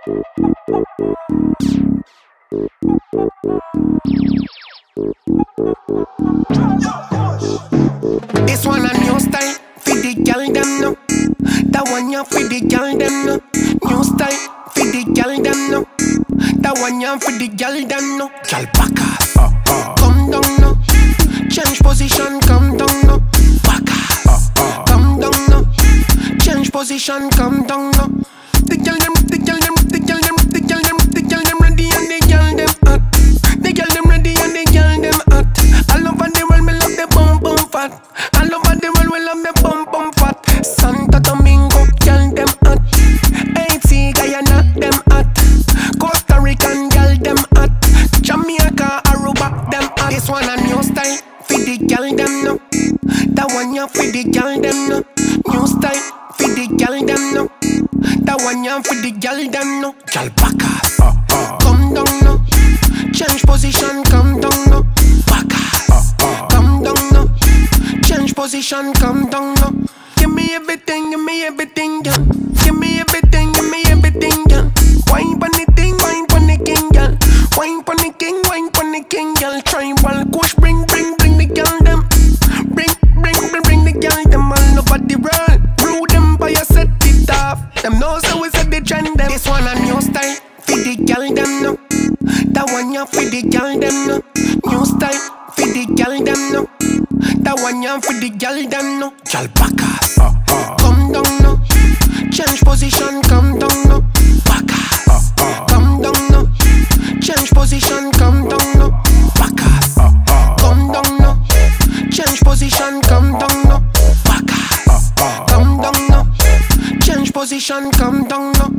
This one a new style, for the girl them no. That one ya for the girl them no. New style, for the girl them no. That one ya for the girl them no. Girl back ass, come down no. Change position, come down no. Back ass, come down no. Change position, come down no. The girl them, the girl them, the girl them, the girl them, the girl them ready and the girl them hot. The girl them ready and the girl them hot. All over the world, me love the bum bum fat. All over the world, we love the bum bum fat. Santo Domingo, girl them hot. Haiti, Guyana, them hot. Costa Rican, girl them hot. Jamaica, Aruba, them hot. This one a new style, for the girl them no. That one ya for the girl them no. New style, for the girl them no. That one ya for the girl them no. Girl back ass, come down no. Change position, come down no. Back ass, come down no. Change position, come down no. Give me everything, yeah. Give me everything, yeah. Wine pon the thing, wine pon the king, girl. Wine pon the king, wine pon the king, girl. Tribal kush, bring the girl them. Bring the girl them all over the world. Brew them by your set it off. Them know so we set the trend them. This one a new style, for the girl them no. That one ya for the girl them no. New style, for the girl them no. That one ya for the girl them no. Girl back ass, come down no. Change position, come down no. Back ass, come down no. Change position, come down no. Back ass, come down no. Change position, come down no. Back ass, come down no. Change position, come down no.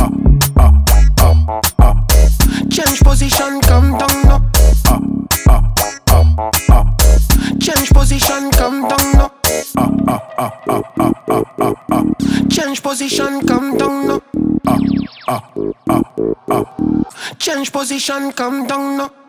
Change position, come down no. Change position, come down no. Change position, come down no. Change position, come down no.